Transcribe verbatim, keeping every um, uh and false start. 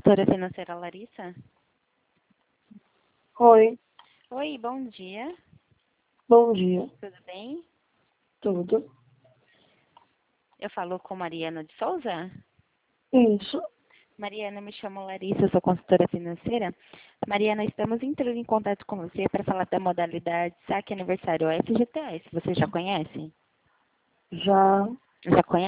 consultora financeira Larissa? Oi, Oi, bom dia. bom dia. Tudo bem? Tudo? Eu falo com Mariana de Souza? Isso. Mariana, me chamo Larissa, eu sou consultora financeira. Mariana, estamos entrando em contato com você para falar da modalidade Saque Aniversário F G T S. Você já conhece? Já. Já conhece?